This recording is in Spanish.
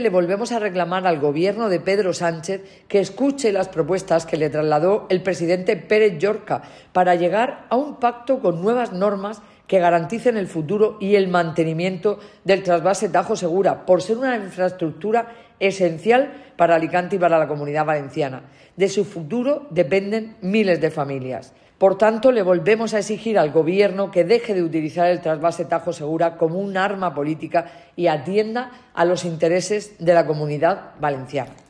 Le volvemos a reclamar al Gobierno de Pedro Sánchez que escuche las propuestas que le trasladó el presidente Pérez Llorca para llegar a un pacto con nuevas normas que garanticen el futuro y el mantenimiento del trasvase Tajo Segura, por ser una infraestructura esencial para Alicante y para la Comunidad Valenciana. De su futuro dependen miles de familias. Por tanto, le volvemos a exigir al Gobierno que deje de utilizar el trasvase Tajo Segura como un arma política y atienda a los intereses de la Comunidad Valenciana.